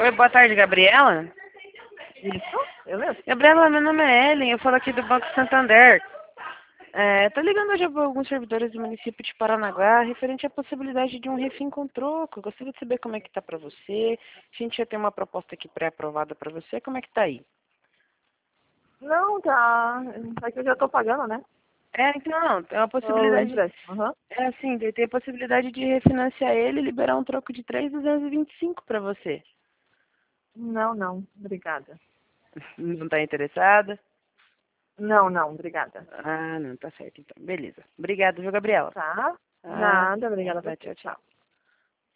Oi, boa tarde, Gabriela. Isso, eu mesmo. Gabriela, meu nome é Ellen, eu falo aqui do Banco Santander. Tô ligando hoje para alguns servidores do município de Paranaguá referente à possibilidade de um refim com troco. Gostaria de saber como é que tá para você. A gente já tem uma proposta aqui pré-aprovada para você. Como é que tá aí? Não, tá. É que eu já tô pagando, né? Então, tem uma O possibilidade. empréstimo. Aham. É assim, tem a possibilidade de refinanciar ele e liberar um troco de 3.225 para você. Não, não, obrigada. Não tá interessada? Não, não, obrigada. Ah, não, tá certo então. Beleza. Obrigado, viu, Gabriela? Tá? Ah, Nada, obrigada a nada, você. tchau, tchau. Tchau.